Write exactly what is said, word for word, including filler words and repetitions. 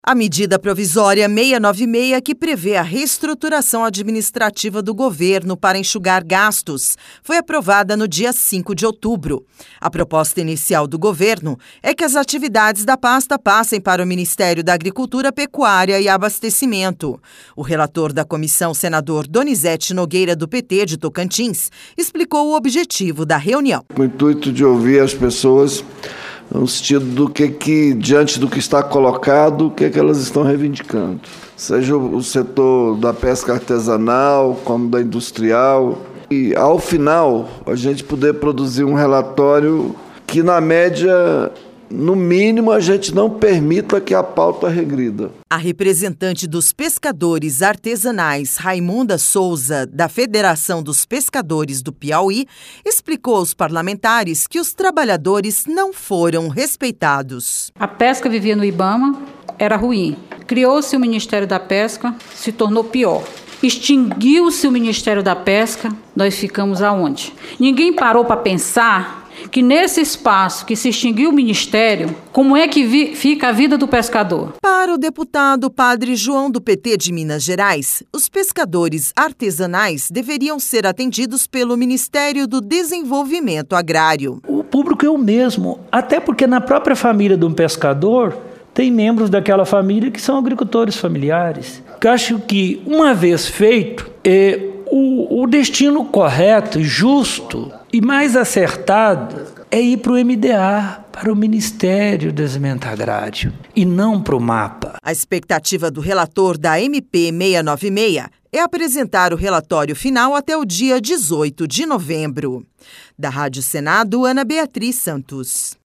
A medida provisória seiscentos e noventa e seis, que prevê a reestruturação administrativa do governo para enxugar gastos, foi aprovada no dia cinco de outubro. A proposta inicial do governo é que as atividades da pasta passem para o Ministério da Agricultura, Pecuária e Abastecimento. O relator da comissão, senador Donizete Nogueira, do P T de Tocantins, explicou o objetivo da reunião. Com o intuito de ouvir as pessoas no sentido do que, que diante do que está colocado, o que, que elas estão reivindicando. Seja o setor da pesca artesanal, como da industrial. E, ao final, a gente poder produzir um relatório que, na média, no mínimo, a gente não permita que a pauta regrida. A representante dos pescadores artesanais, Raimunda Souza, da Federação dos Pescadores do Piauí, explicou aos parlamentares que os trabalhadores não foram respeitados. A pesca vivia no IBAMA, era ruim. Criou-se o Ministério da Pesca, se tornou pior. Extinguiu-se o Ministério da Pesca, nós ficamos aonde? Ninguém parou para pensar que nesse espaço que se extinguiu o Ministério, como é que vi, fica a vida do pescador? Para o deputado Padre João, do P T de Minas Gerais, os pescadores artesanais deveriam ser atendidos pelo Ministério do Desenvolvimento Agrário. O público é o mesmo, até porque na própria família de um pescador tem membros daquela família que são agricultores familiares. Eu acho que, uma vez feito, é, o, o destino correto e justo e mais acertado é ir para o M D A, para o Ministério do Desenvolvimento Agrário, e não para o MAPA. A expectativa do relator da M P seiscentos e noventa e seis é apresentar o relatório final até o dia dezoito de novembro. Da Rádio Senado, Ana Beatriz Santos.